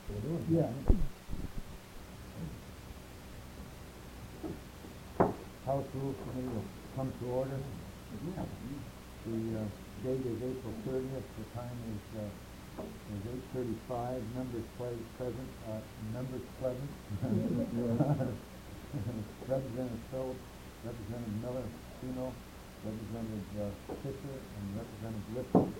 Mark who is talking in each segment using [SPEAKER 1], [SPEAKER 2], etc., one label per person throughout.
[SPEAKER 1] Yeah. House Rules Committee will come to order. The date is April 30th. The time is 8:35. Members present. Representative Phillips, Representative Miller, Pino, Representative Fisher, and Representative Lipton.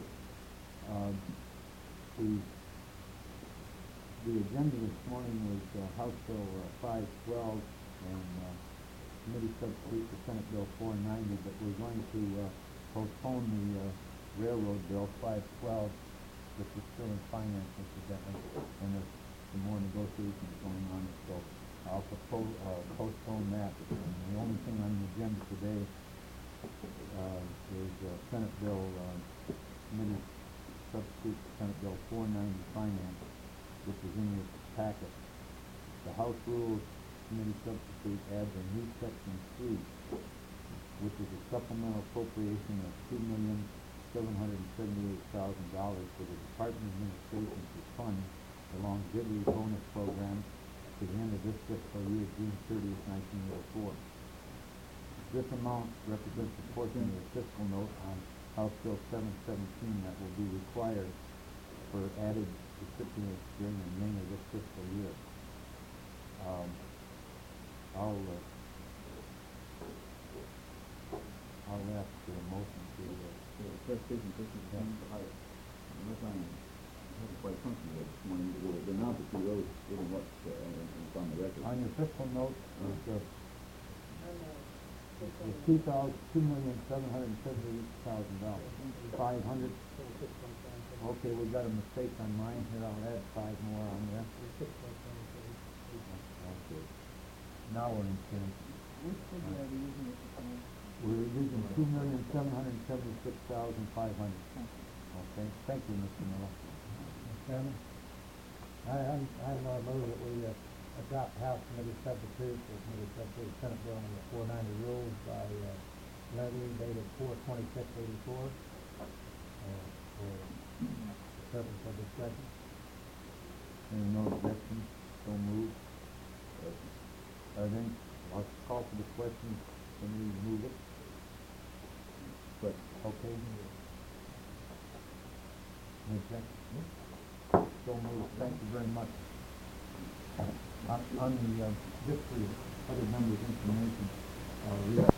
[SPEAKER 1] The agenda this morning was House Bill 512 and committee substitute for Senate Bill 490, but we're going to postpone the Railroad Bill 512, which is still in finance, incidentally, and there's some more negotiations going on, so I'll postpone that. And the only thing on the agenda today is Senate Bill committee substitute for Senate Bill 490 finance, which is in your packet. The House Rules Committee substitute adds a new section 3, which is a supplemental appropriation of $2,778,000 for the Department of Administration to fund the longevity bonus program to the end of this fiscal year, June 30th, 1904. This amount represents a portion of the fiscal note on House Bill 717 that will be required for added recipients during the remainder of this fiscal year. I'll ask for a motion to
[SPEAKER 2] clarification. This is unless I'm quite comfortable this morning, the amount that you wrote isn't what's on the record.
[SPEAKER 1] on your fiscal note is $2,778,000. 500. Okay, we got a mistake on mine here. I'll add 5 more on there. Okay. Now we're in sync. We're using $2,776,500. Okay. Thank you, Mr. Miller.
[SPEAKER 3] Chairman, I move that we adopt House Committee Substitute for Committee Substitute Senate Bill number 490 rules by levy dated 4/26/84 for the purpose of discussion.
[SPEAKER 1] Any no objections? So moved. Then I'll call for the question. Can we move it?
[SPEAKER 2] But
[SPEAKER 1] Okay. Any objection? So moved. Thank you very much. On the just for other members' information, we